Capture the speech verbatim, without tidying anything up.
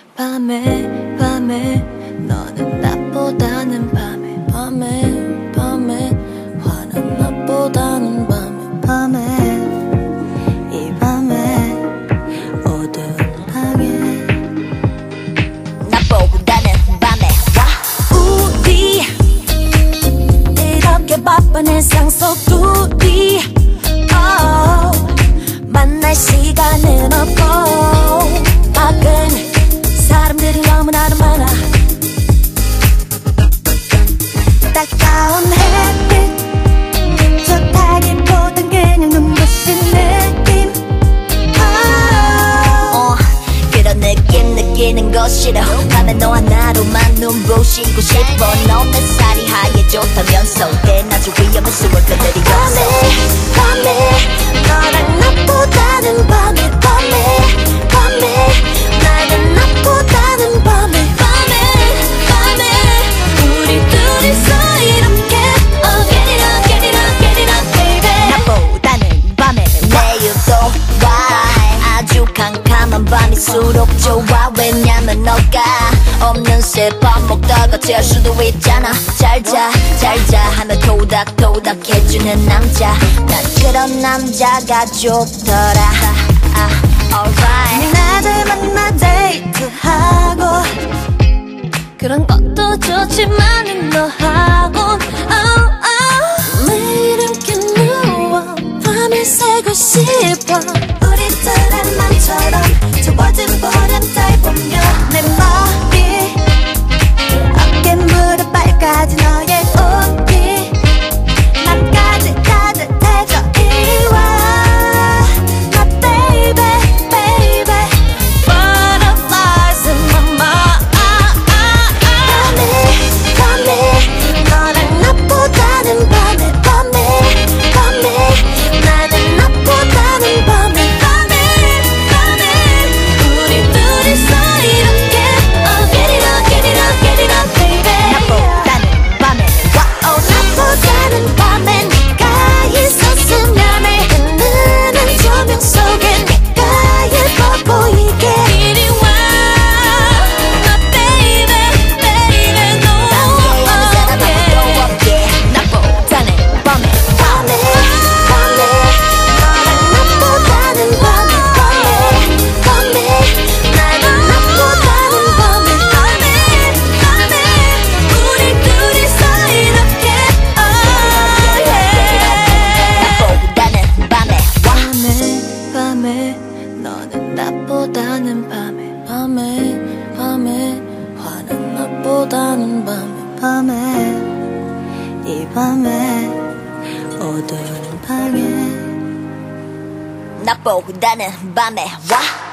밤에 밤에 너는 낮보다는 밤에 밤에 밤에 화난 낮보다는 밤에 밤에 이 밤에 어두운 방에 낮보다는 밤에 와 우리 이렇게 바쁜 일상 속 둘이 oh, 만날 시간은 없고 밖은 사람들이 너무나도 많아 따가운 햇빛 좋다기보단 그냥 눈부신 느낌 oh. 어, 그런 느낌 느끼는 거 싫어 밤에 너와 나로만 눈부시고 싶어 넌 내 살이 하얘졌다면서 때나주 위험한 수월 그들이 밤에 밤에 너랑 낮보다는 밤에 밤에 밤에 나는 낮보다는 밤에 밤에 밤에 우리 둘이서 이렇게 oh get it up get it up get it up baby 낮보다는 밤에 내일도 와 아주 캄캄한 밤일수록 좋아 왜냐면 너가 없는 새 밥 먹다가 재할 수도 있잖아 잘자 잘자 하며 토닥토닥 해주는 남자 난 그런 남자가 좋더라 아, alright 나들 만나 데이트하고 그런 것도 좋지만 너하곤 oh, oh. 매일 함께 누워 밤을 새고 싶어 우리 둘의 맘처럼 저어진 보름달 보며 내 머리 어깨 무릎 발까지 너의 옷이 나까지 따뜻해져 이리 와 My baby baby Butterflies in my mind 밤에 밤에 너랑 낮보다는 밤에 밤에 밤에 나는 낮보다는 밤에 밤에 밤에 우리 둘이서 이렇게 oh get it up get it up get it up baby 낮보다는 밤에 와 oh 낮보다는 밤에 네가 있었으면 해 흐르는 조명 속에 네가 예뻐 보이게 이리 와 My baby baby no 방해하는 사람 아무도 없게 낮보다는 밤에 밤에 밤에 너랑 낮보다는 밤에 밤에 밤에 나는 낮보다는 밤에 밤에 밤에 우리 둘이서 이렇게 oh yeah 낮보다는 밤에 와 밤에 밤에 너는 낮보다는 밤에 밤에 밤에 화는 낮보다는 밤에 밤에 이 밤에 어두운 방에 낮보다는 밤에 와